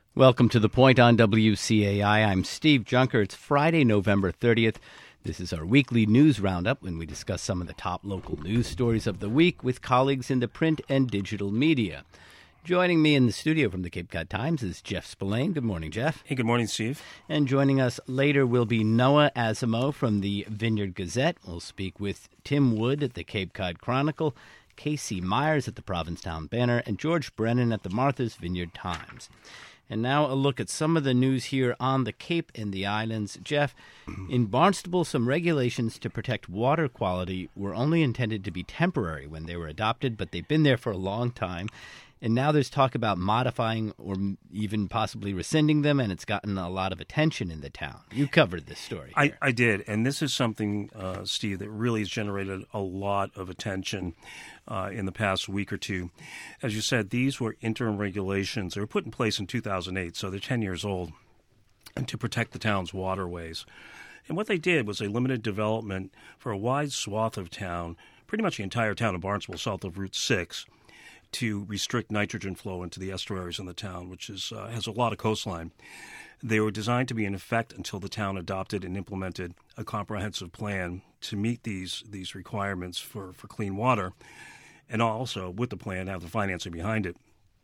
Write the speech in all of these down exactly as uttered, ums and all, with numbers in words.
Welcome to The Point on W C A I. I'm Steve Junker. It's Friday, November thirtieth. This is our weekly news roundup when we discuss some of the top local news stories of the week with colleagues in the print and digital media. Joining me in the studio from the Cape Cod Times is Jeff Spillane. Good morning, Jeff. Hey, good morning, Steve. And joining us later will be Noah Asimo from the Vineyard Gazette. We'll speak with Tim Wood at the Cape Cod Chronicle, Casey Myers at the Provincetown Banner, and George Brennan at the Martha's Vineyard Times. And now a look at some of the news here on the Cape and the islands. Jeff, in Barnstable, some regulations to protect water quality were only intended to be temporary when they were adopted, but they've been there for a long time. And now there's talk about modifying or even possibly rescinding them, and it's gotten a lot of attention in the town. You covered this story. I, I did, and this is something, uh, Steve, that really has generated a lot of attention uh, in the past week or two. As you said, these were interim regulations. They were put in place in two thousand eight, so they're ten years old, and to protect the town's waterways. And what they did was they limited development for a wide swath of town, pretty much the entire town of Barnstable, south of Route six, to restrict nitrogen flow into the estuaries in the town, which is uh, has a lot of coastline. They were designed to be in effect until the town adopted and implemented a comprehensive plan to meet these these requirements for, for clean water, and also, with the plan, have the financing behind it.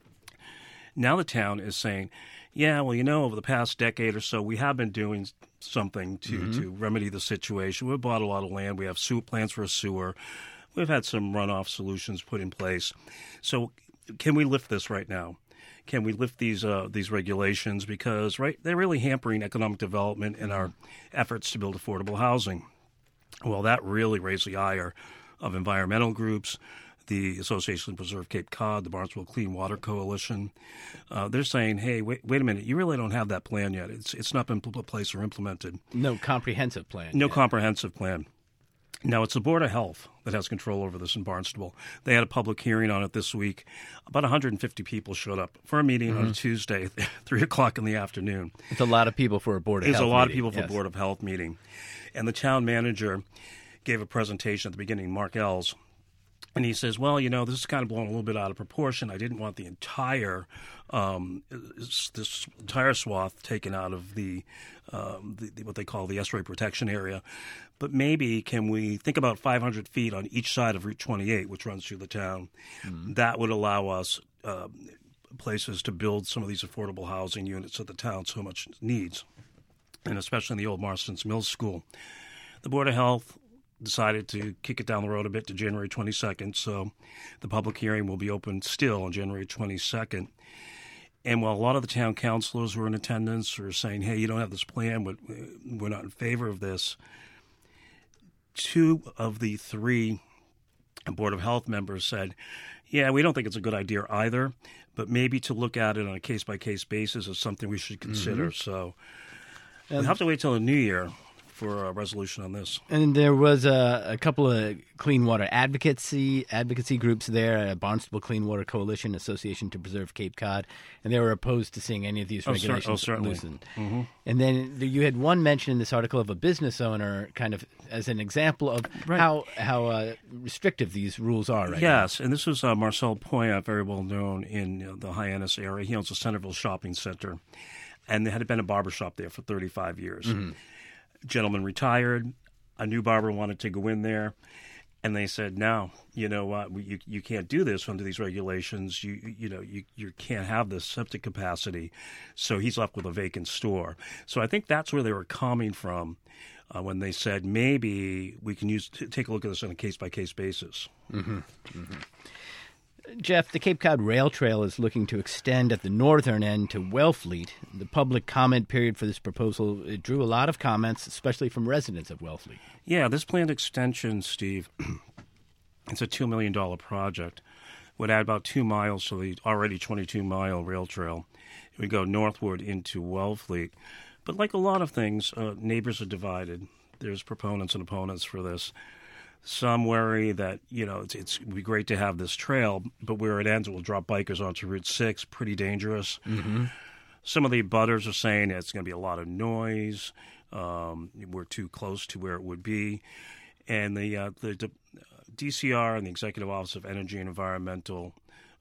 Now the town is saying, yeah, well, you know, over the past decade or so, we have been doing something to, mm-hmm. to remedy the situation. We've bought a lot of land. We have sewer plans for a sewer. We've had some runoff solutions put in place. So can we lift this right now? Can we lift these uh, these regulations? Because right, they're really hampering economic development and our efforts to build affordable housing. Well, that really raised the ire of environmental groups, the Association to Preserve Cape Cod, the Barnstable Clean Water Coalition. Uh, they're saying, hey, wait, wait a minute, you really don't have that plan yet. It's, it's not been put in place or implemented. No comprehensive plan. No yet. comprehensive plan. Now, it's the Board of Health that has control over this in Barnstable. They had a public hearing on it this week. About one hundred fifty people showed up for a meeting mm-hmm. on a Tuesday, three o'clock in the afternoon. It's a lot of people for a Board of it's Health It's a lot meeting. of people for yes. a Board of Health meeting. And the town manager gave a presentation at the beginning, Mark Ells, and he says, well, you know, this is kind of blown a little bit out of proportion. I didn't want the entire um, this entire swath taken out of the, um, the, the what they call the estuary protection area. But maybe can we think about five hundred feet on each side of Route twenty-eight, which runs through the town? Mm-hmm. That would allow us uh, places to build some of these affordable housing units that the town so much needs, and especially in the old Marston's Mills School. The Board of Health decided to kick it down the road a bit to January twenty-second, so the public hearing will be open still on January twenty-second. And while a lot of the town councilors were in attendance or saying, hey, you don't have this plan, but we're not in favor of this, two of the three Board of Health members said, yeah, we don't think it's a good idea either, but maybe to look at it on a case-by-case basis is something we should consider. Mm-hmm. So we'll have to wait till the new year for a resolution on this. And there was a, a couple of clean water advocacy advocacy groups there, Barnstable Clean Water Coalition, Association to Preserve Cape Cod, and they were opposed to seeing any of these oh, regulations cer- oh, loosened. Mm-hmm. And then you had one mention in this article of a business owner kind of as an example of right. how how uh, restrictive these rules are right yes, now. And this was uh, Marcel Poyat, very well known in uh, the Hyannis area. He owns the Centerville Shopping Center, and there had been a barber shop there for thirty-five years. Mm-hmm. Gentleman retired. A new barber wanted to go in there, and they said, "No, you know what? Uh, you you can't do this under these regulations. You you know you you can't have this septic capacity." So he's left with a vacant store. So I think that's where they were coming from uh, when they said maybe we can use t- take a look at this on a case by case basis. Mm-hmm. Mm-hmm. Jeff, the Cape Cod Rail Trail is looking to extend at the northern end to Wellfleet. The public comment period for this proposal it drew a lot of comments, especially from residents of Wellfleet. Yeah, this planned extension, Steve, it's a two million dollars project. Would add about two miles to the already twenty-two mile rail trail. It would go northward into Wellfleet. But like a lot of things, uh, neighbors are divided. There's proponents and opponents for this. Some worry that, you know, it's, it's it would be great to have this trail, but where it ends, it will drop bikers onto Route six, pretty dangerous. Mm-hmm. Some of the abutters are saying it's going to be a lot of noise. Um, we're too close to where it would be. And the, uh, the D C R and the Executive Office of Energy and Environmental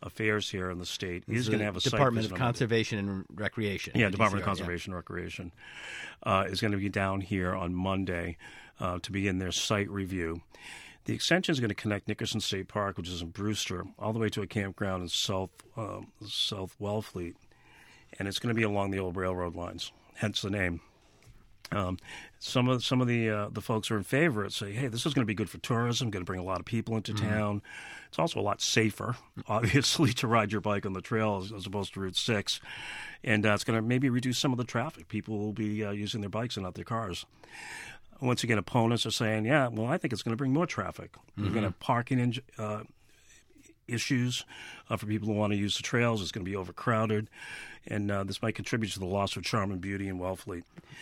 Affairs here in the state is going to have a Department site of Conservation and Recreation. Yeah, Department D C R, of Conservation yeah. and Recreation uh, is going to be down here on Monday uh, to begin their site review. The extension is going to connect Nickerson State Park, which is in Brewster, all the way to a campground in South um, South Wellfleet, and it's going to be along the old railroad lines. Hence the name. Um, some of some of the uh, the folks who are in favor of it say, "Hey, this is going to be good for tourism. Going to bring a lot of people into mm-hmm. town. It's also a lot safer, obviously, to ride your bike on the trail as, as opposed to Route Six, and uh, it's going to maybe reduce some of the traffic. People will be uh, using their bikes and not their cars." Once again, opponents are saying, "Yeah, well, I think it's going to bring more traffic. Mm-hmm. You're going to have parking in, uh, issues uh, for people who want to use the trails. It's going to be overcrowded, and uh, this might contribute to the loss of charm and beauty in Wellfleet."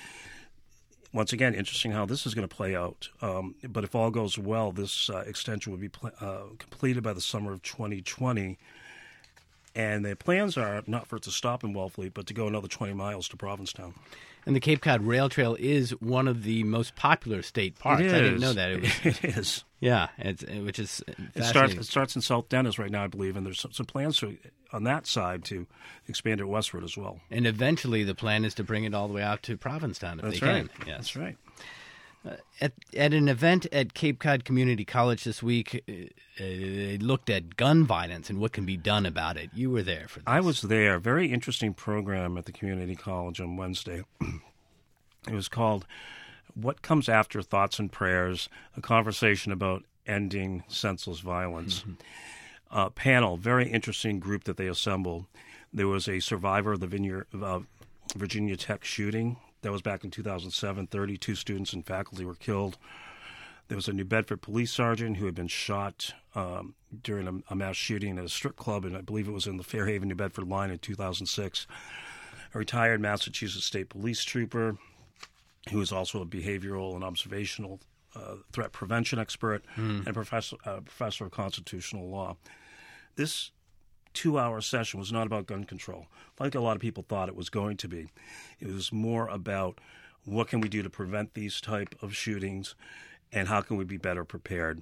Once again, interesting how this is going to play out. Um, but if all goes well, this uh, extension will be pl- uh, completed by the summer of twenty twenty. And the plans are not for it to stop in Wellfleet, but to go another twenty miles to Provincetown. And the Cape Cod Rail Trail is one of the most popular state parks. It is. I didn't know that. It, was, it is. Yeah, it's, which is it starts, it starts in South Dennis right now, I believe, and there's some, some plans to, on that side to expand it westward as well. And eventually the plan is to bring it all the way out to Provincetown if That's they right. can. Yes. That's right. Uh, at, at an event at Cape Cod Community College this week, uh, they looked at gun violence and what can be done about it. You were there for this. I was there. Very interesting program at the community college on Wednesday. It was called What Comes After Thoughts and Prayers, a conversation about ending senseless violence. Mm-hmm. Uh, panel, very interesting group that they assembled. There was a survivor of the Vineyard, uh, Virginia Tech shooting. That was back in two thousand seven. thirty-two students and faculty were killed. There was a New Bedford police sergeant who had been shot um, during a, a mass shooting at a strip club, and I believe it was in the Fairhaven, New Bedford line in two thousand six. A retired Massachusetts State Police trooper who is also a behavioral and observational uh, threat prevention expert mm. and a professor, uh, professor of constitutional law. This two-hour session was not about gun control, like a lot of people thought it was going to be. It was more about what can we do to prevent these type of shootings and how can we be better prepared.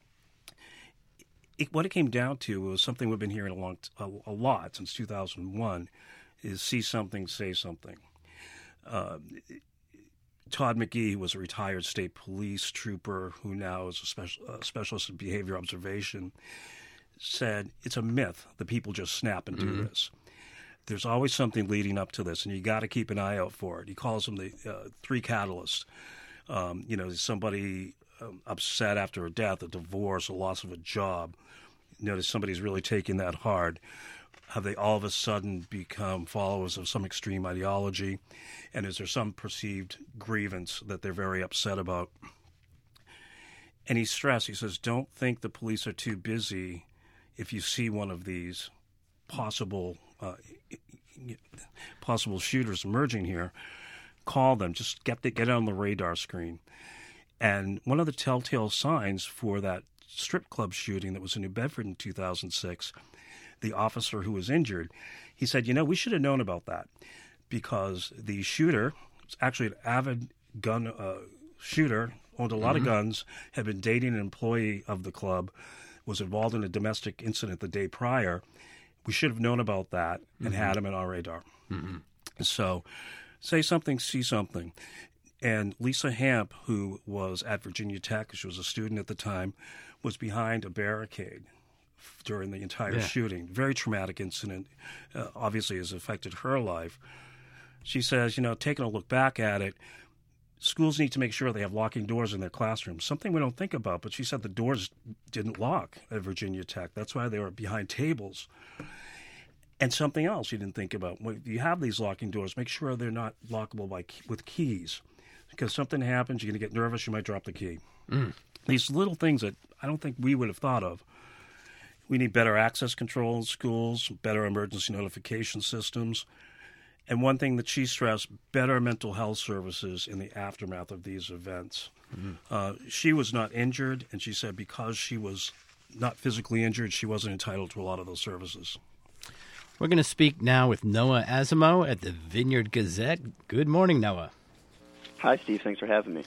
It, what it came down to was something we've been hearing a, long, a, a lot since two thousand one, is see something, say something. Uh, Todd McGee, who was a retired state police trooper who now is a special, uh, specialist in behavior observation, said it's a myth that people just snap and do mm-hmm. this. There's always something leading up to this, and you got to keep an eye out for it. He calls them the uh, three catalysts. Um, you know, somebody um, upset after a death, a divorce, a loss of a job. You notice somebody's really taking that hard. Have they all of a sudden become followers of some extreme ideology? And is there some perceived grievance that they're very upset about? And he stressed, he says, don't think the police are too busy if you see one of these possible uh, possible shooters emerging here. Call them. Just get, the, get it on the radar screen. And one of the telltale signs for that strip club shooting that was in New Bedford in two thousand six, the officer who was injured, he said, you know, we should have known about that because the shooter was actually an avid gun uh, shooter, owned a lot mm-hmm. of guns, had been dating an employee of the club, was involved in a domestic incident the day prior. We should have known about that and mm-hmm. had him on our radar. Mm-hmm. So say something, see something. And Lisa Hamp, who was at Virginia Tech, she was a student at the time, was behind a barricade during the entire yeah. shooting. Very traumatic incident, uh, obviously has affected her life. She says, you know, taking a look back at it, schools need to make sure they have locking doors in their classrooms, something we don't think about. But she said the doors didn't lock at Virginia Tech. That's why they were behind tables. And something else you didn't think about. When you have these locking doors, make sure they're not lockable by with keys. Because something happens, you're going to get nervous, you might drop the key. Mm. These little things that I don't think we would have thought of. We need better access control in schools, better emergency notification systems. And one thing that she stressed, better mental health services in the aftermath of these events. Mm-hmm. Uh, she was not injured, and she said because she was not physically injured, she wasn't entitled to a lot of those services. We're going to speak now with Noah Asimo at the Vineyard Gazette. Good morning, Noah. Hi, Steve. Thanks for having me.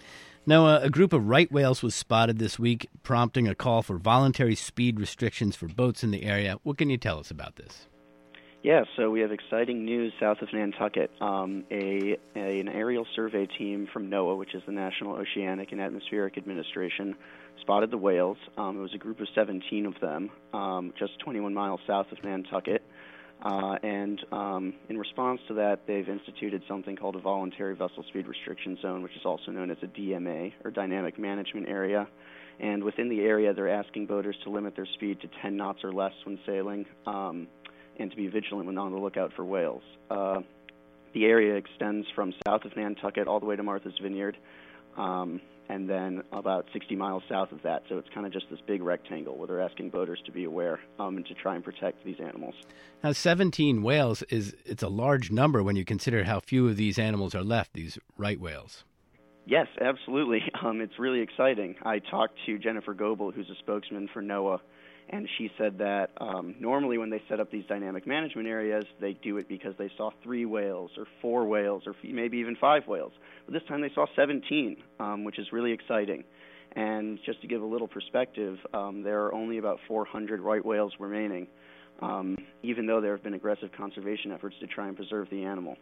Now, a group of right whales was spotted this week, prompting a call for voluntary speed restrictions for boats in the area. What can you tell us about this? Yeah, so we have exciting news south of Nantucket. Um, a, a an aerial survey team from NOAA, which is the National Oceanic and Atmospheric Administration, spotted the whales. Um, it was a group of seventeen of them, um, just twenty-one miles south of Nantucket. Uh, and um, in response to that, they've instituted something called a voluntary vessel speed restriction zone, which is also known as a D M A, or Dynamic Management Area. And within the area, they're asking boaters to limit their speed to ten knots or less when sailing, um, and to be vigilant when on the lookout for whales. Uh, the area extends from south of Nantucket all the way to Martha's Vineyard, um, and then about sixty miles south of that. So it's kind of just this big rectangle where they're asking boaters to be aware um, and to try and protect these animals. Now, seventeen whales is it's a large number when you consider how few of these animals are left, these right whales. Yes, absolutely. Um, it's really exciting. I talked to Jennifer Goebel, who's a spokesman for NOAA, and she said that um, normally when they set up these dynamic management areas, they do it because they saw three whales or four whales or maybe even five whales. But this time they saw seventeen, um, which is really exciting. And just to give a little perspective, um, there are only about four hundred right whales remaining, um, even though there have been aggressive conservation efforts to try and preserve the animal.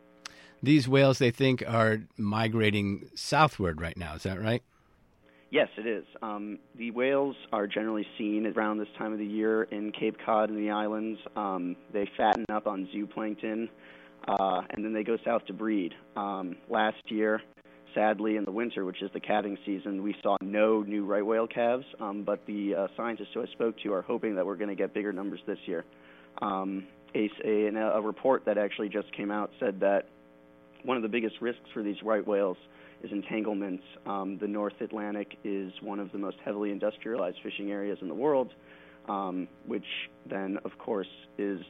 These whales, they think, are migrating southward right now. Is that right? Yes, it is. Um, the whales are generally seen around this time of the year in Cape Cod and the islands. Um, they fatten up on zooplankton, uh, and then they go south to breed. Um, last year, sadly, in the winter, which is the calving season, we saw no new right whale calves, um, but the uh, scientists who I spoke to are hoping that we're going to get bigger numbers this year. Um, a, a, a report that actually just came out said that one of the biggest risks for these right whales is entanglements. Um, the North Atlantic is one of the most heavily industrialized fishing areas in the world, um, which then, of course, is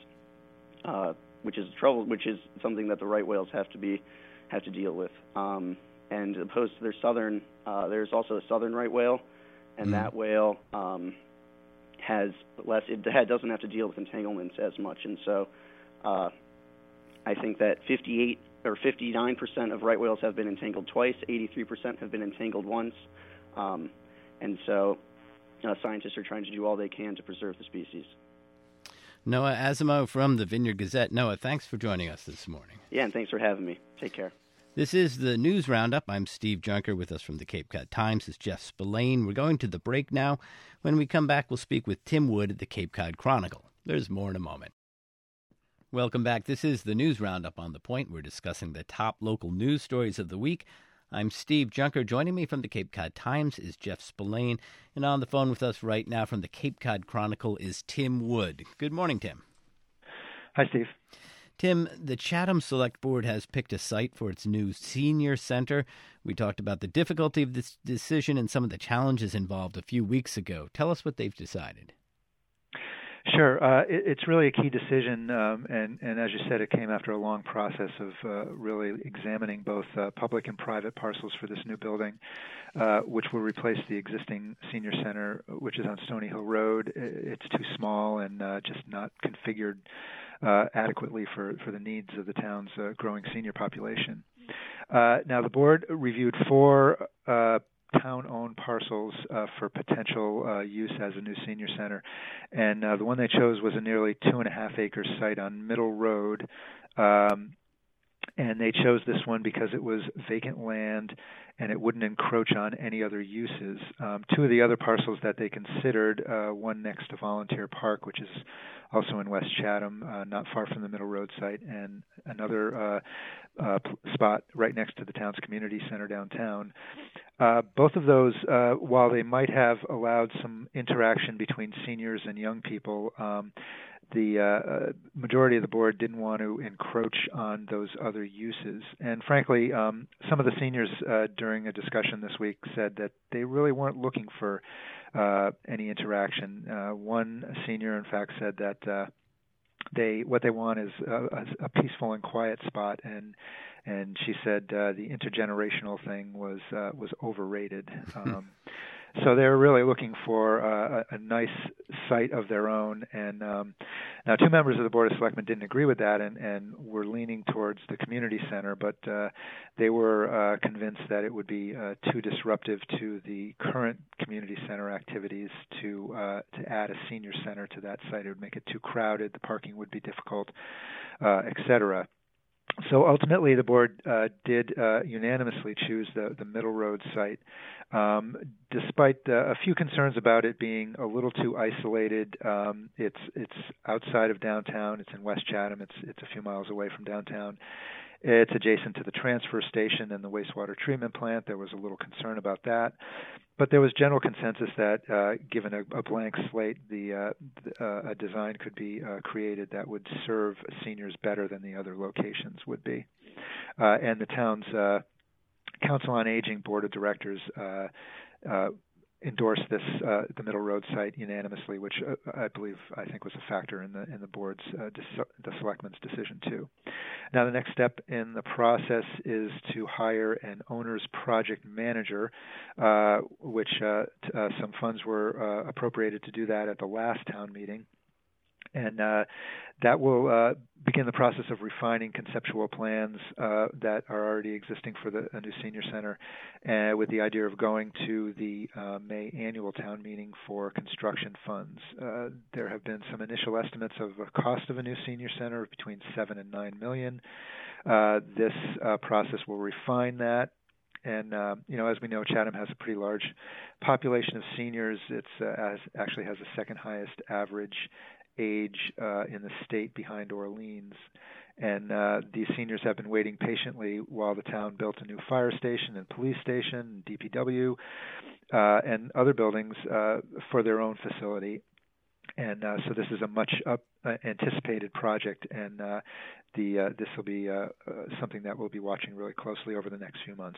uh, which is trouble, which is something that the right whales have to be have to deal with. Um, and opposed to their southern, uh, there's also a southern right whale, and mm. that whale um, has less. It doesn't have to deal with entanglements as much, and so uh, I think that fifty-eight. or fifty-nine percent of right whales have been entangled twice, eighty-three percent have been entangled once, um, and so uh, scientists are trying to do all they can to preserve the species. Noah Asimo from the Vineyard Gazette. Noah, thanks for joining us this morning. Yeah, and thanks for having me. Take care. This is the News Roundup. I'm Steve Junker. With us from the Cape Cod Times is Jeff Spillane. We're going to the break now. When we come back, we'll speak with Tim Wood at the Cape Cod Chronicle. There's more in a moment. Welcome back. This is the News Roundup on The Point. We're discussing the top local news stories of the week. I'm Steve Junker. Joining me from the Cape Cod Times is Jeff Spillane. And on the phone with us right now from the Cape Cod Chronicle is Tim Wood. Good morning, Tim. Hi, Steve. Tim, the Chatham Select Board has picked a site for its new senior center. We talked about the difficulty of this decision and some of the challenges involved a few weeks ago. Tell us what they've decided. Sure. Uh, it, it's really a key decision, um, and, and as you said, it came after a long process of uh, really examining both uh, public and private parcels for this new building, uh, which will replace the existing senior center, which is on Stony Hill Road. It's too small and uh, just not configured uh, adequately for, for the needs of the town's uh, growing senior population. Uh, now, the board reviewed four uh, town-owned parcels uh, for potential uh, use as a new senior center, and uh, the one they chose was a nearly two and a half acre site on Middle Road, um, and they chose this one because it was vacant land and it wouldn't encroach on any other uses. Um, two of the other parcels that they considered, uh, one next to Volunteer Park, which is also in West Chatham, uh, not far from the Middle Road site, and another uh, uh, spot right next to the town's community center downtown. Uh, both of those, uh, while they might have allowed some interaction between seniors and young people, um, the uh, majority of the board didn't want to encroach on those other uses. And frankly, um, some of the seniors uh, during a discussion this week said that they really weren't looking for uh, any interaction. Uh, one senior, in fact, said that uh, they what they want is a, a peaceful and quiet spot, and and she said uh, the intergenerational thing was uh, was overrated. Um, so they're really looking for uh, a, a nice site of their own. And um, now two members of the Board of Selectmen didn't agree with that and, and were leaning towards the community center, but uh, they were uh, convinced that it would be uh, too disruptive to the current community center activities to uh, to add a senior center to that site. It would make it too crowded, the parking would be difficult, uh, et cetera. So ultimately, the board uh, did uh, unanimously choose the, the Middle Road site, um, despite uh, a few concerns about it being a little too isolated. Um, it's it's outside of downtown. It's in West Chatham. It's it's a few miles away from downtown. It's adjacent to the transfer station and the wastewater treatment plant. There was a little concern about that. But there was general consensus that, uh, given a, a blank slate, the, uh, the uh, a design could be uh, created that would serve seniors better than the other locations would be. Uh, and the town's uh, Council on Aging Board of Directors uh, uh, endorsed this uh, the Middle Road site unanimously, which uh, I believe I think was a factor in the in the board's uh, dis- the selectmen's decision too. Now the next step in the process is to hire an owner's project manager, uh, which uh, t- uh, some funds were uh, appropriated to do that at the last town meeting. And uh, that will uh, begin the process of refining conceptual plans uh, that are already existing for the a new senior center, uh, with the idea of going to the uh, May annual town meeting for construction funds. Uh, there have been some initial estimates of a cost of a new senior center of between seven and nine million. Uh, this uh, process will refine that. And, uh, you know, as we know, Chatham has a pretty large population of seniors. It's uh, has, actually has the second highest average age uh, in the state behind Orleans. And uh, these seniors have been waiting patiently while the town built a new fire station and police station, D P W, uh, and other buildings uh, for their own facility. And uh, so this is a much up, uh, anticipated project, and uh, the uh, this will be uh, uh, something that we'll be watching really closely over the next few months.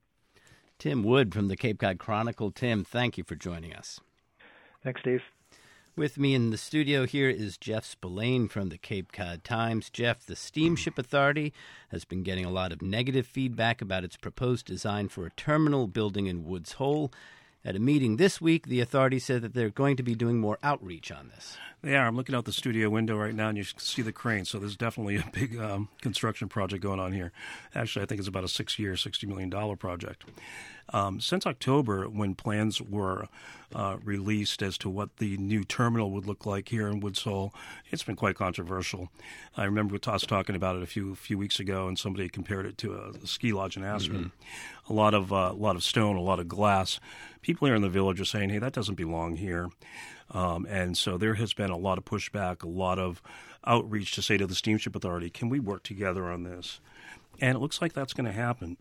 Tim Wood from the Cape Cod Chronicle. Tim, thank you for joining us. Thanks, Steve. With me in the studio here is Jeff Spillane from the Cape Cod Times. Jeff, the Steamship Authority has been getting a lot of negative feedback about its proposed design for a terminal building in Woods Hole. At a meeting this week, the authority said that they're going to be doing more outreach on this. They are. I'm looking out the studio window right now, and you can see the crane. So there's definitely a big um, construction project going on here. Actually, I think it's about a six-year, sixty million dollars project. Um, since October, when plans were uh, released as to what the new terminal would look like here in Woods Hole, it's been quite controversial. I remember us talking about it a few few weeks ago, and somebody compared it to a, a ski lodge in Aspen. Mm-hmm. A lot of uh, a lot of stone, a lot of glass. People here in the village are saying, "Hey, that doesn't belong here." Um, and so there has been a lot of pushback, a lot of outreach to say to the Steamship Authority, can we work together on this? And it looks like that's going to happen.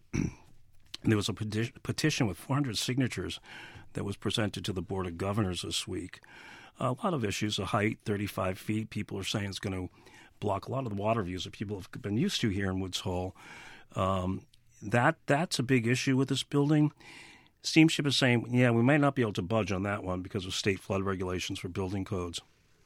There was a peti- petition with four hundred signatures that was presented to the Board of Governors this week. A lot of issues, the height, thirty-five feet. People are saying it's going to block a lot of the water views that people have been used to here in Woods Hole. Um, that that's a big issue with this building. Steamship is saying, yeah, we might not be able to budge on that one because of state flood regulations for building codes.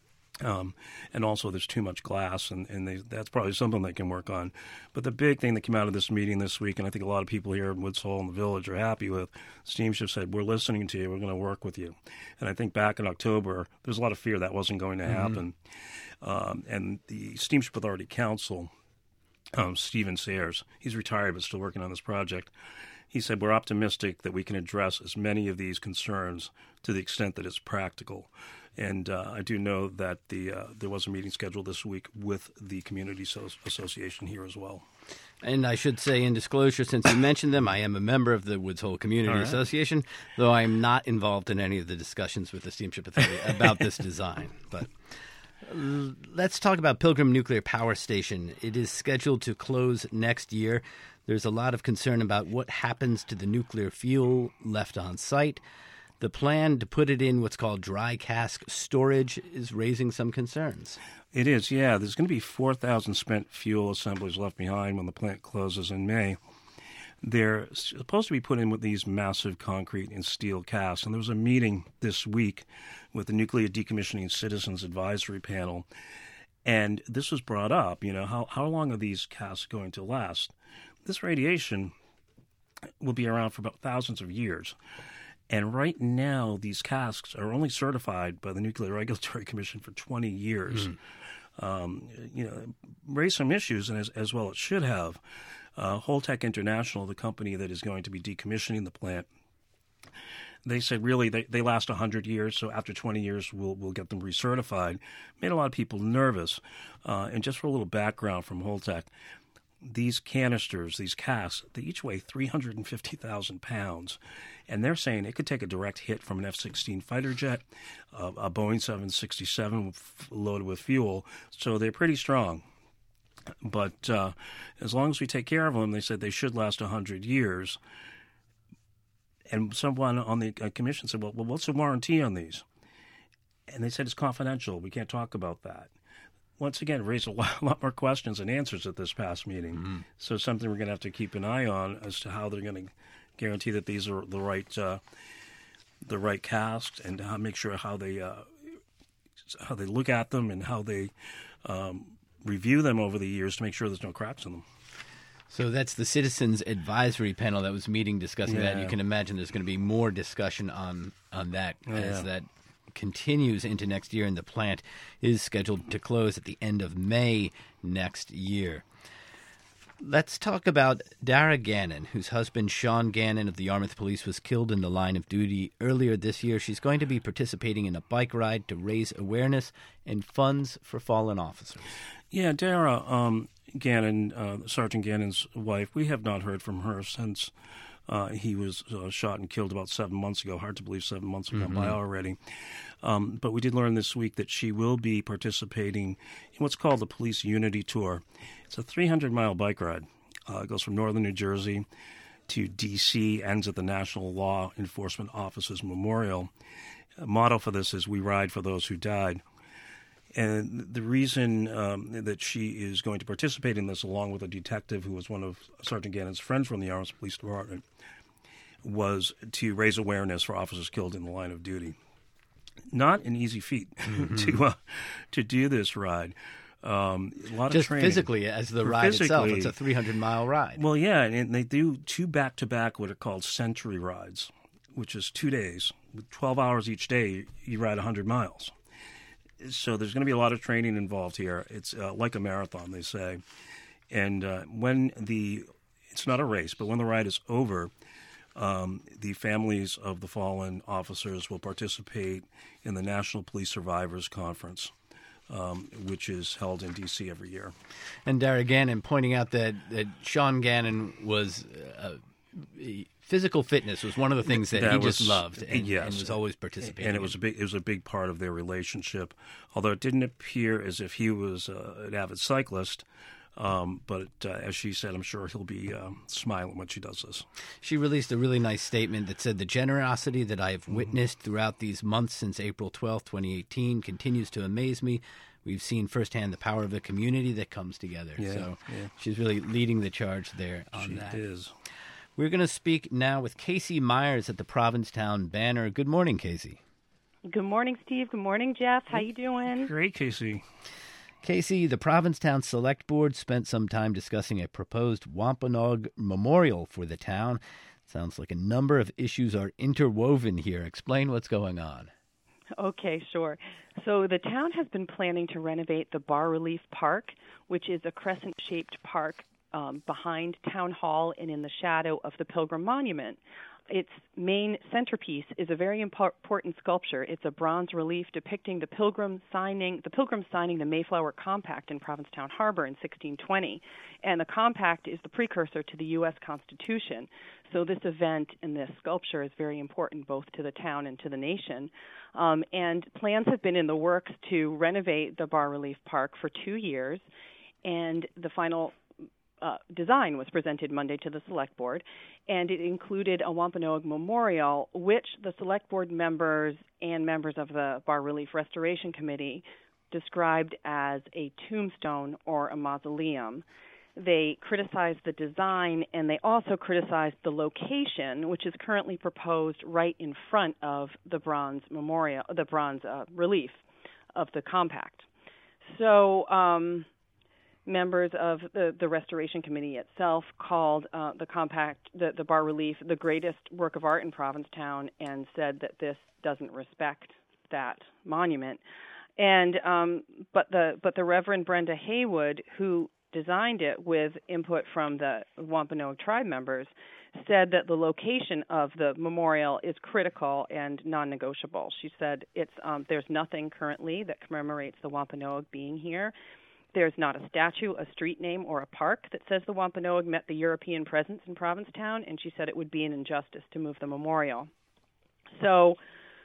Um, and also there's too much glass, and, and they, that's probably something they can work on. But the big thing that came out of this meeting this week, and I think a lot of people here in Woods Hole and the village are happy with, Steamship said, we're listening to you, we're going to work with you. And I think back in October, there's a lot of fear that wasn't going to happen. Mm-hmm. Um, and the Steamship Authority Council, um, Stephen Sayers, he's retired but still working on this project, he said, we're optimistic that we can address as many of these concerns to the extent that it's practical. And uh, I do know that the uh, there was a meeting scheduled this week with the Community so- Association here as well. And I should say in disclosure, since you mentioned them, I am a member of the Woods Hole Community right. Association, though I am not involved in any of the discussions with the Steamship Authority about this design. But let's talk about Pilgrim Nuclear Power Station. It is scheduled to close next year. There's a lot of concern about what happens to the nuclear fuel left on site. The plan to put it in what's called dry cask storage is raising some concerns. It is, yeah. There's going to be four thousand spent fuel assemblies left behind when the plant closes in May. They're supposed to be put in with these massive concrete and steel casks. And there was a meeting this week with the Nuclear Decommissioning Citizens Advisory Panel. And this was brought up, you know, how, how long are these casks going to last? This radiation will be around for about thousands of years. And right now, these casks are only certified by the Nuclear Regulatory Commission for twenty years. Mm. Um, you know, raised some issues, and as, as well it should have. Uh, Holtec International, the company that is going to be decommissioning the plant, they said really they, they last one hundred years, so after twenty years we'll we'll get them recertified. Made a lot of people nervous. Uh, and just for a little background from Holtec, these canisters, these casks, they each weigh three hundred fifty thousand pounds. And they're saying it could take a direct hit from an F sixteen fighter jet, uh, a Boeing seven sixty-seven loaded with fuel. So they're pretty strong. But uh, as long as we take care of them, they said they should last one hundred years. And someone on the commission said, well, well, what's the warranty on these? And they said it's confidential. We can't talk about that. Once again, it raised a lot, a lot more questions than answers at this past meeting. Mm-hmm. So something we're going to have to keep an eye on as to how they're going to guarantee that these are the right uh, the right casks, and how make sure how they uh, how they look at them and how they um, review them over the years to make sure there's no cracks in them. So that's the Citizens Advisory Panel that was meeting discussing yeah. that. You can imagine there's going to be more discussion on, on that oh, as yeah. that continues into next year, and the plant is scheduled to close at the end of May next year. Let's talk about Dara Gannon, whose husband, Sean Gannon of the Yarmouth Police, was killed in the line of duty earlier this year. She's going to be participating in a bike ride to raise awareness and funds for fallen officers. Yeah, Dara um, Gannon, uh, Sergeant Gannon's wife, we have not heard from her since uh, he was uh, shot and killed about seven months ago. Hard to believe seven months have gone mm-hmm. by already. Um, but we did learn this week that she will be participating in what's called the Police Unity Tour. It's a three hundred mile bike ride. Uh, it goes from northern New Jersey to D C, ends at the National Law Enforcement Officers Memorial. The motto for this is, "We ride for those who died." And the reason um, that she is going to participate in this, along with a detective who was one of Sergeant Gannon's friends from the Yarmouth Police Department, was to raise awareness for officers killed in the line of duty. Not an easy feat mm-hmm. to uh, to do this ride. Um, a lot Just of training. physically, as the ride itself, it's a three hundred mile ride. Well, yeah, and they do two back-to-back what are called century rides, which is two days. With twelve hours each day, you ride one hundred miles. So there's going to be a lot of training involved here. It's uh, like a marathon, they say. And uh, when the – it's not a race, but when the ride is over, um, the families of the fallen officers will participate in the National Police Survivors Conference, um, which is held in D C every year. And Dara Gannon pointing out that, that Sean Gannon was uh, – physical fitness was one of the things that, that he was, just loved and, yes. and was always participating and it was in. a big it was a big part of their relationship, although it didn't appear as if he was uh, an avid cyclist. Um, but uh, as she said, I'm sure he'll be um, smiling when she does this. She released a really nice statement that said, "The generosity that I have mm-hmm. witnessed throughout these months since April twelfth, twenty eighteen continues to amaze me. We've seen firsthand the power of the community that comes together." Yeah, so yeah. she's really leading the charge there on she that. She is. We're going to speak now with Casey Myers at the Provincetown Banner. Good morning, Casey. Good morning, Steve. Good morning, Jeff. How you doing? Great, Casey. Casey, the Provincetown Select Board spent some time discussing a proposed Wampanoag memorial for the town. Sounds like a number of issues are interwoven here. Explain what's going on. Okay, sure. So the town has been planning to renovate the Bas-Relief Park, which is a crescent-shaped park Um, behind Town Hall and in the shadow of the Pilgrim Monument. Its main centerpiece is a very important sculpture. It's a bronze relief depicting the Pilgrim signing the Pilgrims signing the Mayflower Compact in Provincetown Harbor in sixteen twenty. And the compact is the precursor to the U S Constitution. So this event and this sculpture is very important both to the town and to the nation. Um, and plans have been in the works to renovate the Bas-Relief Park for two years. And the final Uh, design was presented Monday to the Select Board, and it included a Wampanoag Memorial, which the Select Board members and members of the Bas-Relief Restoration Committee described as a tombstone or a mausoleum. They criticized the design, and they also criticized the location, which is currently proposed right in front of the bronze memorial, the bronze uh, relief of the compact. So, um, members of the, the Restoration Committee itself called uh, the compact, the, the bas-relief, the greatest work of art in Provincetown, and said that this doesn't respect that monument. And um, but the but the Reverend Brenda Haywood, who designed it with input from the Wampanoag tribe members, said that the location of the memorial is critical and non-negotiable. She said it's um, there's nothing currently that commemorates the Wampanoag being here. There's not a statue, a street name, or a park that says the Wampanoag met the European presence in Provincetown, and she said it would be an injustice to move the memorial. So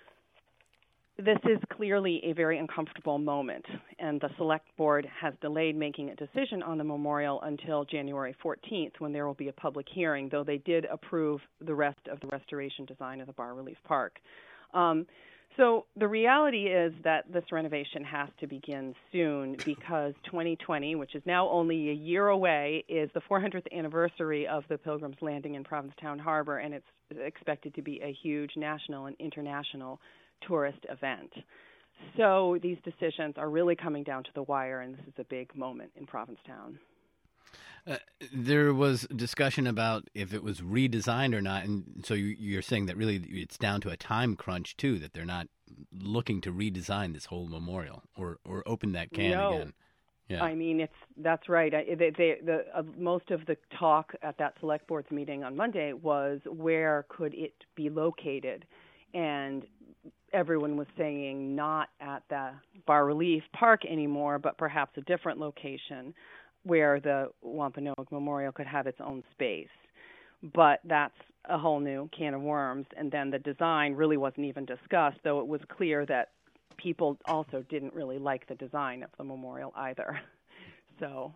this is clearly a very uncomfortable moment, and the Select Board has delayed making a decision on the memorial until January fourteenth, when there will be a public hearing, though they did approve the rest of the restoration design of the bas-relief park. Um, so the reality is that this renovation has to begin soon, because twenty twenty, which is now only a year away, is the four hundredth anniversary of the Pilgrims Landing in Provincetown Harbor, and it's expected to be a huge national and international tourist event. So these decisions are really coming down to the wire, and this is a big moment in Provincetown. Uh, there was discussion about if it was redesigned or not, and so you, you're saying that really it's down to a time crunch, too, that they're not looking to redesign this whole memorial or, or open that can no. again. Yeah. I mean, it's that's right. I, they, they, the, uh, most of the talk at that Select Board's meeting on Monday was where could it be located, and everyone was saying not at the bas-relief park anymore, but perhaps a different location where the Wampanoag Memorial could have its own space. But that's a whole new can of worms. And then the design really wasn't even discussed, though it was clear that people also didn't really like the design of the memorial either. So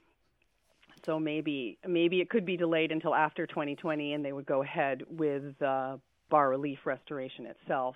so maybe maybe it could be delayed until after twenty twenty, and they would go ahead with the bas-relief restoration itself.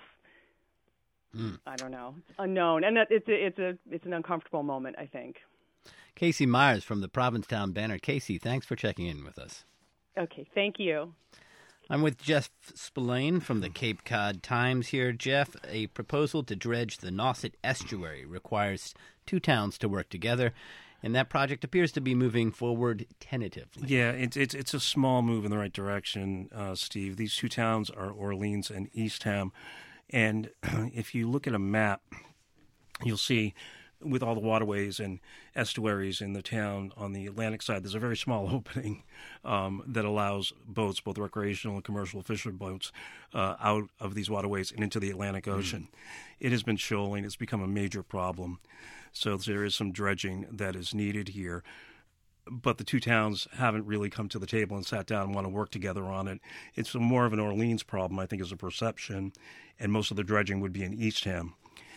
Mm. I don't know. It's unknown. And it's a, it's a it's an uncomfortable moment, I think. Casey Myers from the Provincetown Banner. Casey, thanks for checking in with us. Okay, thank you. I'm with Jeff Spillane from the Cape Cod Times here. Jeff, a proposal to dredge the Nauset Estuary requires two towns to work together, and that project appears to be moving forward tentatively. Yeah, it's it's it's a small move in the right direction, uh, Steve. These two towns are Orleans and Eastham, and if you look at a map, you'll see with all the waterways and estuaries in the town on the Atlantic side, there's a very small opening um, that allows boats, both recreational and commercial fisher boats, uh, out of these waterways and into the Atlantic Ocean. Mm. It has been shoaling. It's become a major problem. So there is some dredging that is needed here. But the two towns haven't really come to the table and sat down and want to work together on it. It's more of an Orleans problem, I think, is a perception, and most of the dredging would be in Eastham.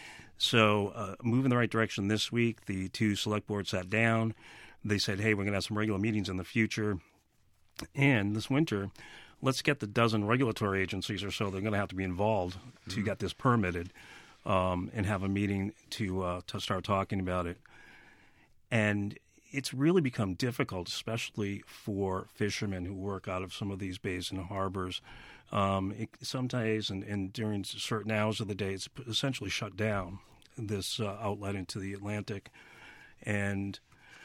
So uh, move in the right direction this week. The two select boards sat down. They said, hey, we're going to have some regular meetings in the future. And this winter, let's get the dozen regulatory agencies or so that are going to have to be involved mm-hmm. to get this permitted um, and have a meeting to uh, to start talking about it. And it's really become difficult, especially for fishermen who work out of some of these bays and harbors. Um, it, some days and, and during certain hours of the day, it's essentially shut down, this uh, outlet into the Atlantic. And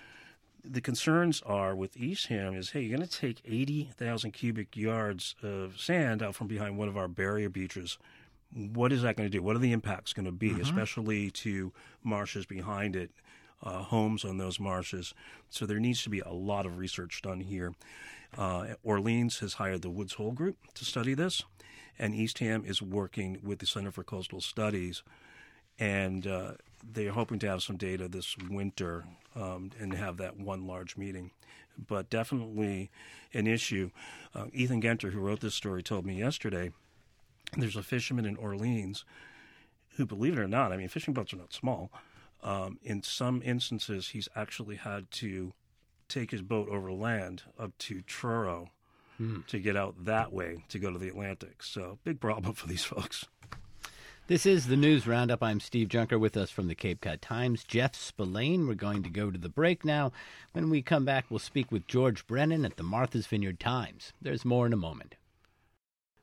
the concerns are with Eastham is, hey, you're going to take eighty thousand cubic yards of sand out from behind one of our barrier beaches. What is that going to do? What are the impacts going to be, mm-hmm. especially to marshes behind it, uh, homes on those marshes? So there needs to be a lot of research done here. Uh, Orleans has hired the Woods Hole Group to study this, and Eastham is working with the Center for Coastal Studies, and uh, they're hoping to have some data this winter um, and have that one large meeting. But definitely an issue. Uh, Ethan Genter, who wrote this story, told me yesterday there's a fisherman in Orleans who, believe it or not, I mean, fishing boats are not small. Um, in some instances, he's actually had to take his boat over land up to Truro hmm. to get out that way to go to the Atlantic. So big problem for these folks. This is the News Roundup. I'm Steve Junker. With us from the Cape Cod Times, Jeff Spillane. We're going to go to the break now. When we come back, we'll speak with George Brennan at the Martha's Vineyard Times. There's more in a moment.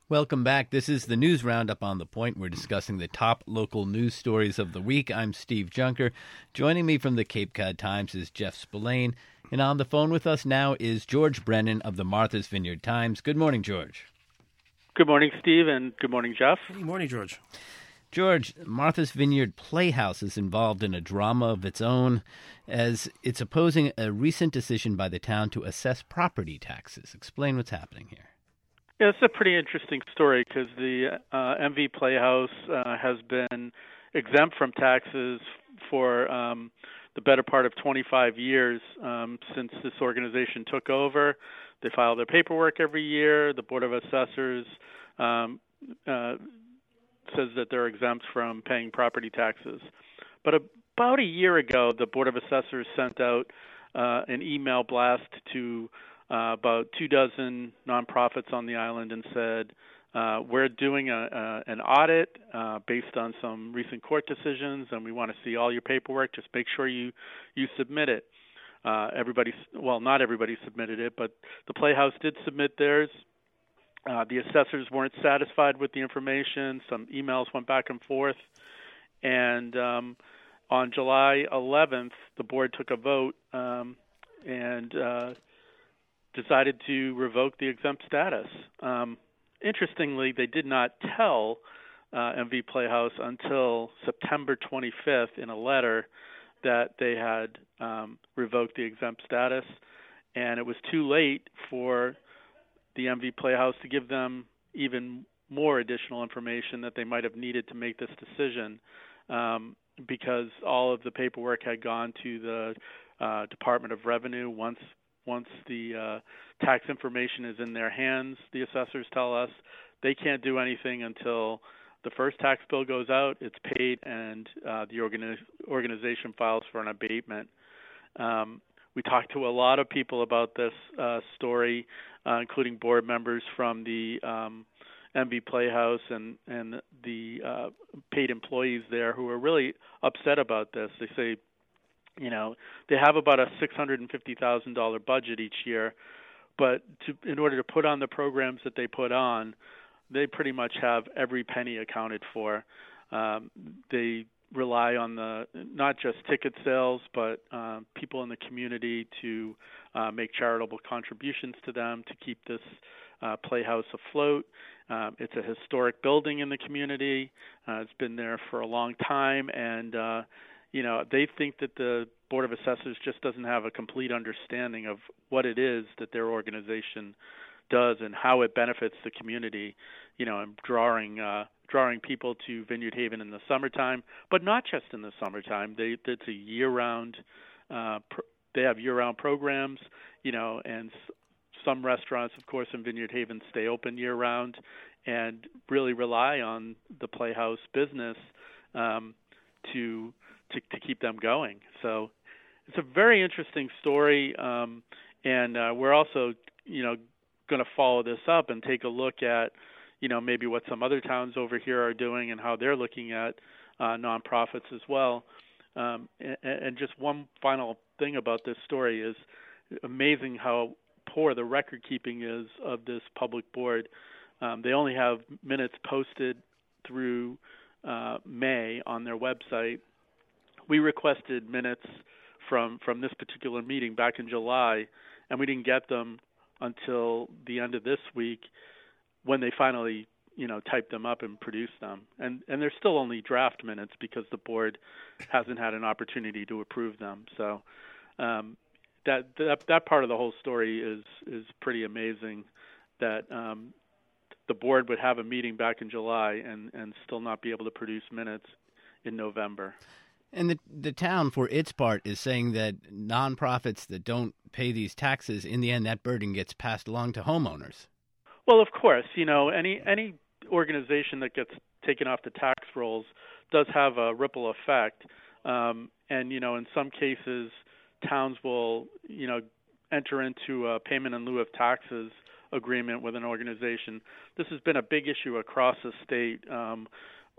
Welcome back. This is the News Roundup on The Point. We're discussing the top local news stories of the week. I'm Steve Junker. Joining me from the Cape Cod Times is Jeff Spillane. And on the phone with us now is George Brennan of the Martha's Vineyard Times. Good morning, George. Good morning, Steve, and good morning, Jeff. Good morning, George. George, Martha's Vineyard Playhouse is involved in a drama of its own as it's opposing a recent decision by the town to assess property taxes. Explain what's happening here. Yeah, it's a pretty interesting story because the uh, M V Playhouse uh, has been exempt from taxes for um, the better part of twenty-five years um, since this organization took over. They file their paperwork every year. The Board of Assessors um, uh, says that they're exempt from paying property taxes. But about a year ago, the Board of Assessors sent out uh, an email blast to Uh, about two dozen nonprofits on the island and said, uh, we're doing a, a, an audit uh, based on some recent court decisions, and we want to see all your paperwork. Just make sure you, you submit it. Uh, everybody, well, not everybody submitted it, but the Playhouse did submit theirs. Uh, the assessors weren't satisfied with the information. Some emails went back and forth. And um, on July eleventh, the board took a vote um, and uh, decided to revoke the exempt status. Um, interestingly, they did not tell uh, M V Playhouse until September twenty-fifth in a letter that they had um, revoked the exempt status, and it was too late for the M V Playhouse to give them even more additional information that they might have needed to make this decision, um, because all of the paperwork had gone to the uh, Department of Revenue. Once Once the uh, tax information is in their hands, the assessors tell us, they can't do anything until the first tax bill goes out, it's paid, and uh, the organi- organization files for an abatement. Um, we talked to a lot of people about this uh, story, uh, including board members from the um, M V Playhouse and, and the uh, paid employees there who are really upset about this. They say, You know, they have about a six hundred fifty thousand dollars budget each year, but to, in order to put on the programs that they put on, they pretty much have every penny accounted for. Um, they rely on the not just ticket sales, but uh, people in the community to uh, make charitable contributions to them to keep this uh, playhouse afloat. Um, it's a historic building in the community. Uh, it's been there for a long time, and uh, you know, they think that the Board of Assessors just doesn't have a complete understanding of what it is that their organization does and how it benefits the community, you know, and drawing uh, drawing people to Vineyard Haven in the summertime, but not just in the summertime. They it's a year-round. Uh, pr- they have year-round programs, you know, and s- some restaurants, of course, in Vineyard Haven stay open year-round and really rely on the Playhouse business um, to. To, to keep them going. So it's a very interesting story, um, and uh, we're also, you know, going to follow this up and take a look at, you know, maybe what some other towns over here are doing and how they're looking at uh, nonprofits as well. Um, and, and just one final thing about this story is amazing how poor the record keeping is of this public board. Um, they only have minutes posted through uh, May on their website. We requested minutes from, from this particular meeting back in July, and we didn't get them until the end of this week when they finally, you know, typed them up and produced them. And and they're still only draft minutes because the board hasn't had an opportunity to approve them. So um, that, that that part of the whole story is is pretty amazing that um, the board would have a meeting back in July and, and still not be able to produce minutes in November. And the the town, for its part, is saying that nonprofits that don't pay these taxes, in the end, that burden gets passed along to homeowners. Well, of course, you know, any any organization that gets taken off the tax rolls does have a ripple effect. Um, and, you know, in some cases, towns will, you know, enter into a payment in lieu of taxes agreement with an organization. This has been a big issue across the state. Um,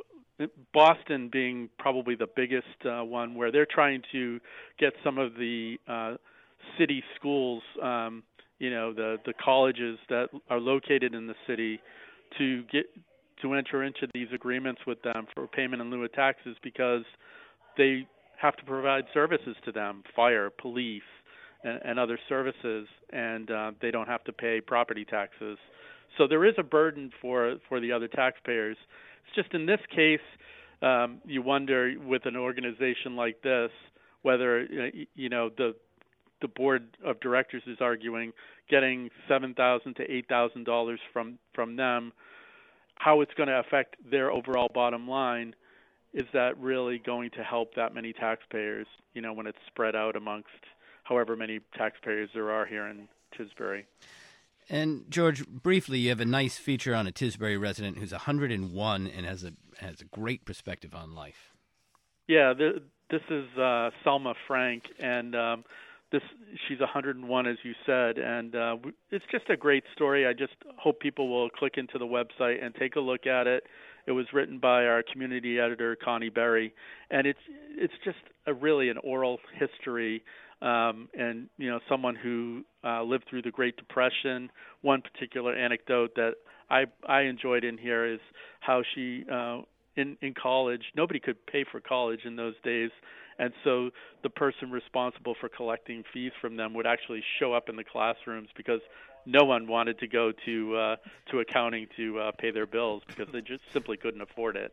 Boston being probably the biggest uh, one, where they're trying to get some of the uh, city schools, um, you know, the, the colleges that are located in the city to get to enter into these agreements with them for payment in lieu of taxes because they have to provide services to them, fire, police, and, and other services, and uh, they don't have to pay property taxes. So there is a burden for for the other taxpayers. It's just in this case, um, you wonder with an organization like this whether you know the the board of directors is arguing getting seven thousand to eight thousand dollars from from them, how it's going to affect their overall bottom line. Is that really going to help that many taxpayers? You know, when it's spread out amongst however many taxpayers there are here in Tisbury. And George, briefly, you have a nice feature on a Tisbury resident who's one hundred and one and has a has a great perspective on life. Yeah, the, this is uh, Selma Frank, and um, this she's one hundred and one, as you said, and uh, it's just a great story. I just hope people will click into the website and take a look at it. It was written by our community editor, Connie Berry, and it's it's just a really an oral history. Um, and, you know, someone who uh, lived through the Great Depression. One particular anecdote that I I enjoyed in here is how she, uh, in, in college, nobody could pay for college in those days, and so the person responsible for collecting fees from them would actually show up in the classrooms because no one wanted to go to uh, to accounting to uh, pay their bills because they just simply couldn't afford it.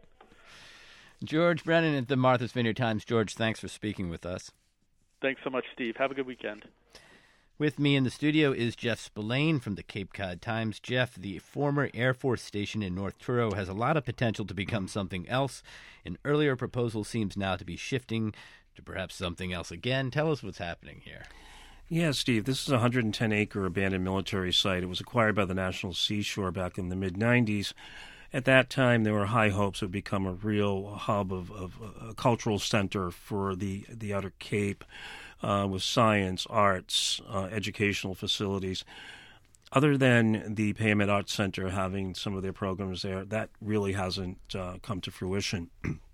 George Brennan at the Martha's Vineyard Times. George, thanks for speaking with us. Thanks so much, Steve. Have a good weekend. With me in the studio is Jeff Spillane from the Cape Cod Times. Jeff, the former Air Force station in North Truro has a lot of potential to become something else. An earlier proposal seems now to be shifting to perhaps something else again. Tell us what's happening here. Yeah, Steve, this is a one hundred ten acre abandoned military site. It was acquired by the National Seashore back in the mid nineties. At that time, there were high hopes it would become a real hub of, of a cultural center for the, the Outer Cape uh, with science, arts, uh, educational facilities. Other than the Payment Arts Center having some of their programs there, that really hasn't uh, come to fruition.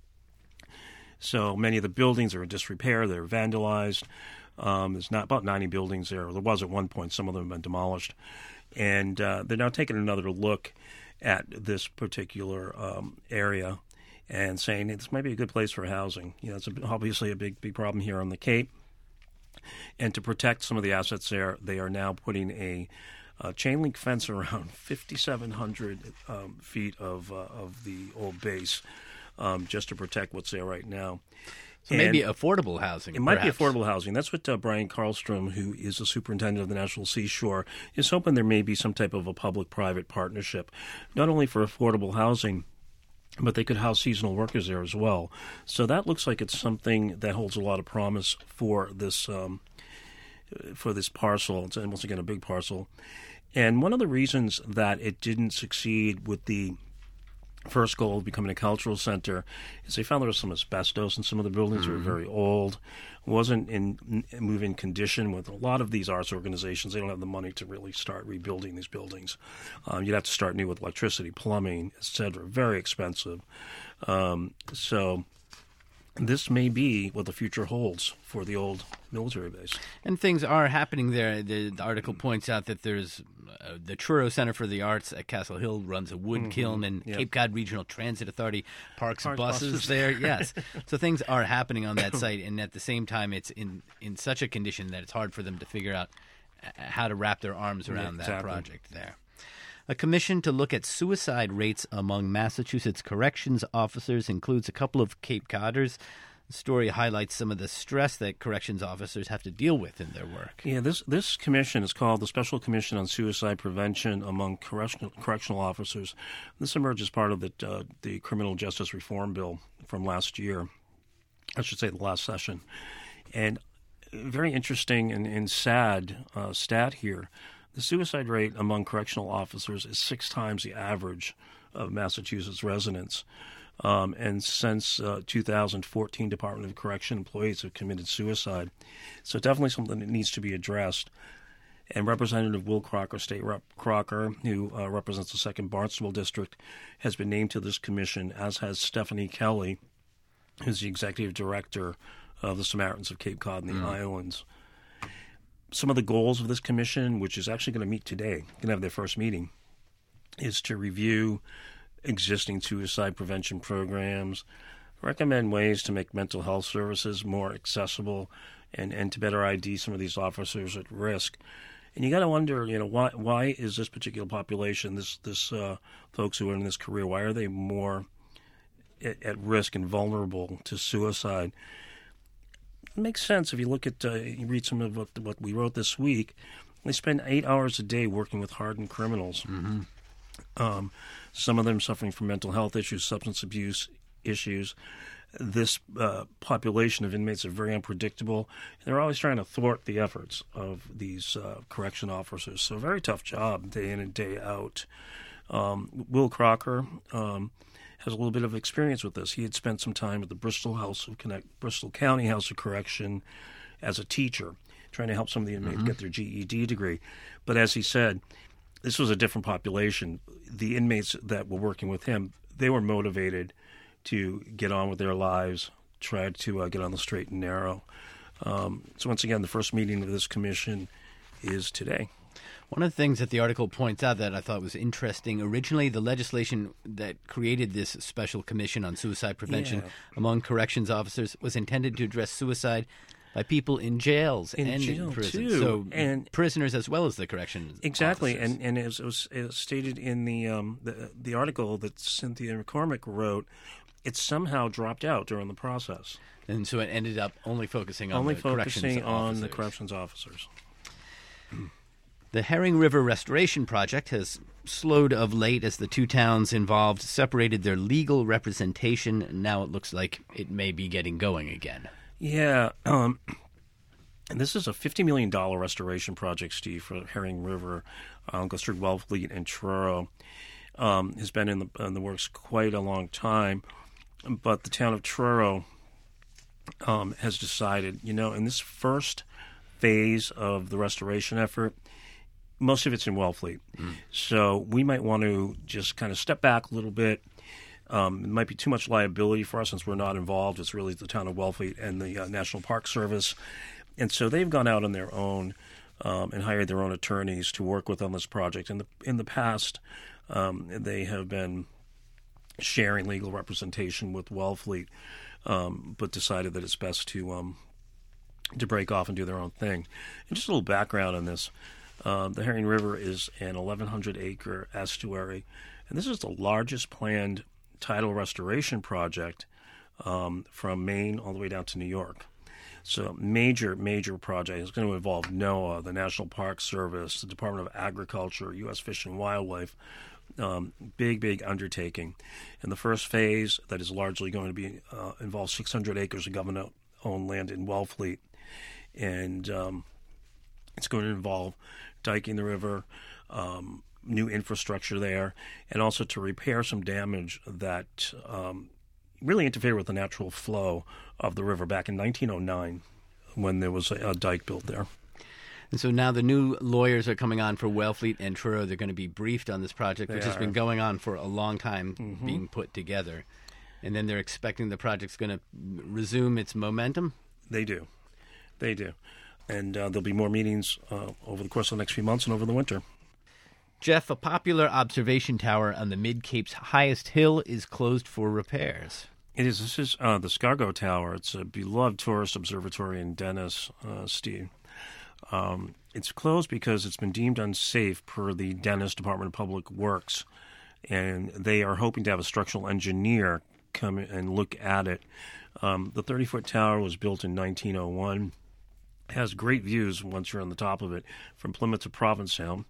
So many of the buildings are in disrepair. They're vandalized. Um, there's not about ninety buildings there. There was at one point. Some of them have been demolished. And uh, they're now taking another look at this particular um, area and saying this might be a good place for housing. You know, it's a, obviously a big, big problem here on the Cape. And to protect some of the assets there, they are now putting a, a chain link fence around fifty-seven hundred um, feet of uh, of the old base um, just to protect what's there right now. So and maybe affordable housing. It might perhaps. be affordable housing. That's what uh, Brian Karlstrom, who is the superintendent of the National Seashore, is hoping there may be some type of a public-private partnership, not only for affordable housing, but they could house seasonal workers there as well. So that looks like it's something that holds a lot of promise for this um, for this parcel. It's once again a big parcel. And one of the reasons that it didn't succeed with the first goal of becoming a cultural center is they found there was some asbestos in some of the buildings that mm-hmm. were very old, wasn't in move-in condition. With a lot of these arts organizations, they don't have the money to really start rebuilding these buildings. Um, you'd have to start new with electricity, plumbing, et cetera. Very expensive. Um, so this may be what the future holds for the old military base. And things are happening there. The, the article points out that there's uh, the Truro Center for the Arts at Castle Hill runs a wood mm-hmm. kiln, and yep. Cape Cod Regional Transit Authority parks, parks buses, buses there. Yes. So things are happening on that site, and at the same time, it's in, in such a condition that it's hard for them to figure out how to wrap their arms around yeah, exactly. that project there. A commission to look at suicide rates among Massachusetts corrections officers includes a couple of Cape Codders. The story highlights some of the stress that corrections officers have to deal with in their work. Yeah, this this commission is called the Special Commission on Suicide Prevention among Correctional, correctional Officers. This emerged as part of the uh, the Criminal Justice Reform Bill from last year. I should say the last session. And very interesting and, and sad uh, stat here. The suicide rate among correctional officers is six times the average of Massachusetts residents. Um, and since uh, two thousand fourteen, Department of Correction employees have committed suicide. So definitely something that needs to be addressed. And Representative Will Crocker, State Rep Crocker, who uh, represents the second Barnstable District, has been named to this commission, as has Stephanie Kelly, who's the Executive Director of the Samaritans of Cape Cod and the mm. Islands. Some of the goals of this commission, which is actually going to meet today, going to have their first meeting, is to review existing suicide prevention programs, recommend ways to make mental health services more accessible, and, and to better I D some of these officers at risk. And you got to wonder, you know, why why is this particular population, this this uh, folks who are in this career, why are they more at, at risk and vulnerable to suicide? It makes sense if you look at, uh, you read some of what, what we wrote this week. They spend eight hours a day working with hardened criminals. Mm-hmm. Um, some of them suffering from mental health issues, substance abuse issues. This uh, population of inmates are very unpredictable. They're always trying to thwart the efforts of these uh, correction officers. So a very tough job day in and day out. Um, Will Crocker um, has a little bit of experience with this. He had spent some time at the Bristol House of Connect, Bristol County House of Correction as a teacher, trying to help some of the inmates mm-hmm. get their G E D degree. But as he said, this was a different population. The inmates that were working with him, they were motivated to get on with their lives, try to uh, get on the straight and narrow. Um, so once again, the first meeting of this commission is today. One of the things that the article points out that I thought was interesting, originally the legislation that created this special commission on suicide prevention yeah. among corrections officers was intended to address suicide by people in jails in and jail in prison. Too. So and prisoners as well as the corrections exactly. officers. And and it was, it was, it was stated in the, um, the the article that Cynthia McCormick wrote, it somehow dropped out during the process. And so it ended up only focusing on only the focusing corrections on officers. the corrections officers. The Herring River Restoration Project has slowed of late as the two towns involved separated their legal representation, and now it looks like it may be getting going again. Yeah, um, and this is a fifty million dollars restoration project, Steve, for Herring River, uh, goes through Wellfleet and Truro. Um, has been in the, in the works quite a long time, but the town of Truro um, has decided, you know, in this first phase of the restoration effort, most of it's in Wellfleet. Mm. So we might want to just kind of step back a little bit. Um, it might be too much liability for us since we're not involved. It's really the town of Wellfleet and the uh, National Park Service. And so they've gone out on their own um, and hired their own attorneys to work with on this project. In the, in the past, um, they have been sharing legal representation with Wellfleet, um, but decided that it's best to um, to break off and do their own thing. And just a little background on this. Uh, the Herring River is an eleven hundred acre estuary, and this is the largest planned tidal restoration project um, from Maine all the way down to New York. So major, major project. It's going to involve NOAA, the National Park Service, the Department of Agriculture, U S Fish and Wildlife. Um, big, big undertaking. And the first phase, that is largely going to be uh, involve six hundred acres of government-owned land in Wellfleet. And um, it's going to involve diking the river, um, new infrastructure there, and also to repair some damage that um, really interfered with the natural flow of the river back in nineteen oh nine when there was a, a dike built there. And so now the new lawyers are coming on for Wellfleet and Truro. They're going to be briefed on this project, They which has are. been going on for a long time Mm-hmm. being put together. And then they're expecting the project's going to resume its momentum? They do. They do. And uh, there'll be more meetings uh, over the course of the next few months and over the winter. Jeff, a popular observation tower on the Mid-Cape's highest hill is closed for repairs. It is. This is uh, the Scargo Tower. It's a beloved tourist observatory in Dennis, uh, Steve. Um, it's closed because it's been deemed unsafe per the Dennis Department of Public Works, and they are hoping to have a structural engineer come and look at it. Um, the thirty-foot tower was built in nineteen oh one. It has great views once you're on the top of it from Plymouth to Provincetown,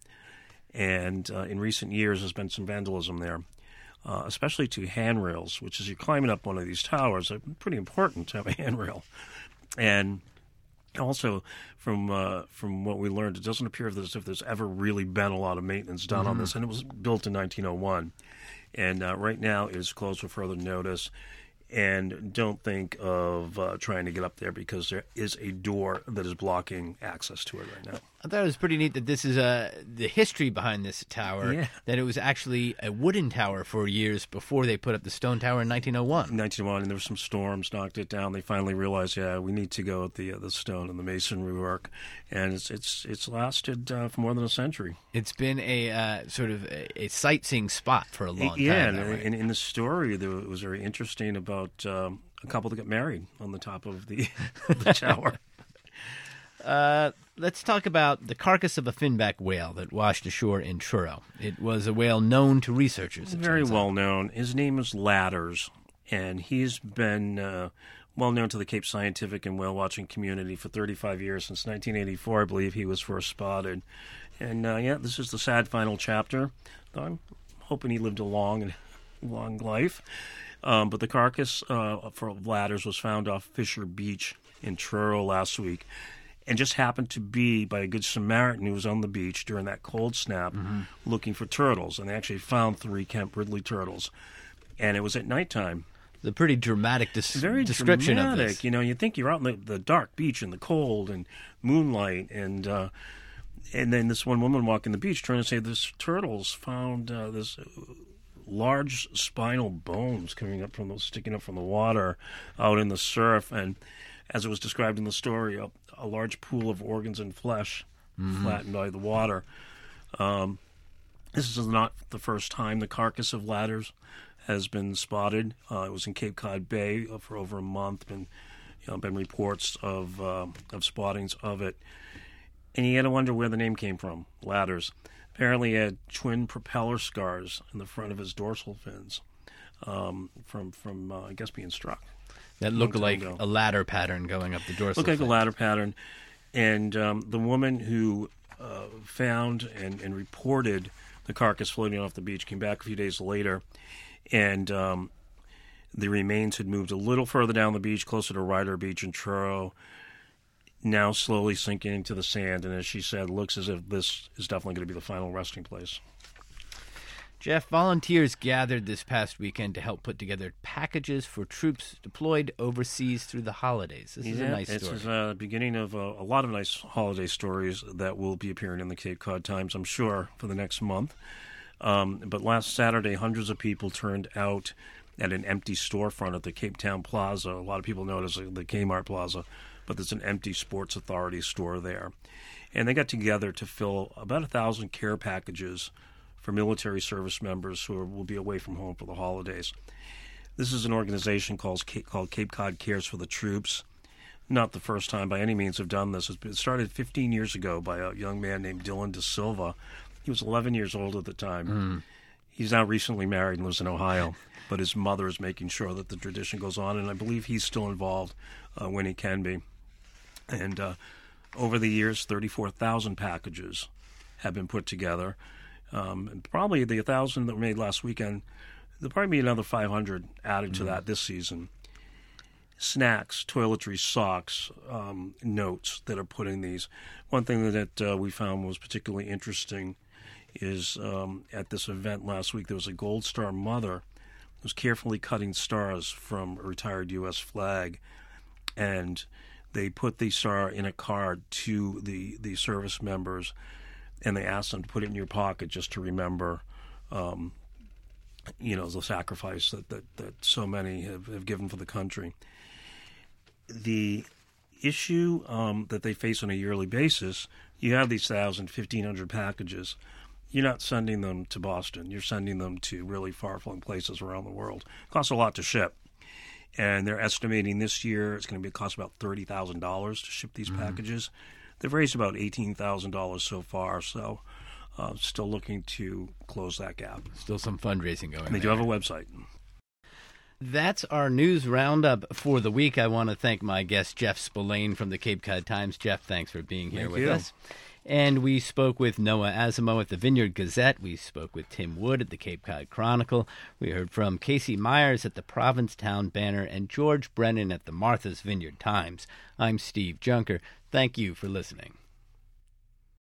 and uh, in recent years there's been some vandalism there. Uh, especially to handrails, which as you're climbing up one of these towers, are pretty important to have a handrail. And also, from uh, from what we learned, it doesn't appear as if there's ever really been a lot of maintenance done mm-hmm. on this. And it was built in nineteen oh one. And uh, right now it is closed for further notice. And don't think of uh, trying to get up there because there is a door that is blocking access to it right now. I thought it was pretty neat that this is uh, the history behind this tower, Yeah. that it was actually a wooden tower for years before they put up the stone tower in nineteen oh one. nineteen oh one, and there were some storms, knocked it down. They finally realized, yeah, we need to go with the uh, the stone and the masonry work, and it's it's it's lasted uh, for more than a century. It's been a uh, sort of a, a sightseeing spot for a long yeah, time. and now, right? in, in the story, there was very interesting about um, a couple that got married on the top of the, the tower. Uh, let's talk about the carcass of a finback whale that washed ashore in Truro. It was a whale known to researchers. it Very turns out. well known. His name is Ladders, and he's been uh, well known to the Cape scientific and whale watching community for thirty-five years. Since nineteen eighty-four, I believe he was first spotted. And uh, yeah, this is the sad final chapter. I'm hoping he lived a long and long life. Um, but the carcass uh, for Ladders was found off Fisher Beach in Truro last week, and just happened to be by a good Samaritan who was on the beach during that cold snap mm-hmm. looking for turtles. And they actually found three Kemp Ridley turtles. And it was at nighttime. The pretty dramatic des- Very description dramatic. of this. You know, you think you're out in the, the dark beach in the cold and moonlight, and uh, and then this one woman walking the beach trying to say this turtles found uh, this large spinal bones coming up from the, sticking up from the water out in the surf, and as it was described in the story, a, a large pool of organs and flesh mm-hmm. flattened by the water. Um, this is not the first time the carcass of Ladders has been spotted. Uh, it was in Cape Cod Bay for over a month. Been, you know, been reports of uh, of spottings of it, and you got to wonder where the name came from. Ladders apparently he had twin propeller scars in the front of his dorsal fins um, from from uh, I guess being struck. That looked like ago. a ladder pattern going up the dorsal. Looked like fin. a ladder pattern, and um, the woman who uh, found and, and reported the carcass floating off the beach came back a few days later, and um, the remains had moved a little further down the beach, closer to Ryder Beach in Truro, now slowly sinking into the sand, and as she said, looks as if this is definitely going to be the final resting place. Jeff, volunteers gathered this past weekend to help put together packages for troops deployed overseas through the holidays. This is yeah, a nice this story. is the beginning of a, a lot of nice holiday stories that will be appearing in the Cape Cod Times, I'm sure, for the next month. Um, but last Saturday, hundreds of people turned out at an empty storefront at the Cape Town Plaza. A lot of people know it as the Kmart Plaza, but there's an empty Sports Authority store there. And they got together to fill about a thousand care packages for military service members who are, will be away from home for the holidays. This is an organization called, called Cape Cod Cares for the Troops. Not the first time by any means have done this. It started fifteen years ago by a young man named Dylan De Silva. He was eleven years old at the time. Mm. He's now recently married and lives in Ohio, but his mother is making sure that the tradition goes on, and I believe he's still involved uh, when he can be. And uh, over the years, thirty-four thousand packages have been put together. Um, and probably the one thousand that were made last weekend, there'll probably be another five hundred added mm-hmm. to that this season. Snacks, toiletries, socks, um, notes that are put in these. One thing that uh, we found was particularly interesting is um, at this event last week, there was a Gold Star mother who was carefully cutting stars from a retired U S flag, and they put the star in a card to the, the service members, and they asked them to put it in your pocket just to remember, um, you know, the sacrifice that, that, that so many have, have given for the country. The issue um, that they face on a yearly basis, you have these one thousand, fifteen hundred packages. You're not sending them to Boston. You're sending them to really far-flung places around the world. It costs a lot to ship. And they're estimating this year it's going to be cost about thirty thousand dollars to ship these mm. packages. They've raised about eighteen thousand dollars so far, so uh, still looking to close that gap. Still some fundraising going on. They do have a website. That's our news roundup for the week. I want to thank my guest, Jeff Spillane from the Cape Cod Times. Jeff, thanks for being here thank with you. us. And we spoke with Noah Asimo at the Vineyard Gazette. We spoke with Tim Wood at the Cape Cod Chronicle. We heard from Casey Myers at the Provincetown Banner and George Brennan at the Martha's Vineyard Times. I'm Steve Junker. Thank you for listening.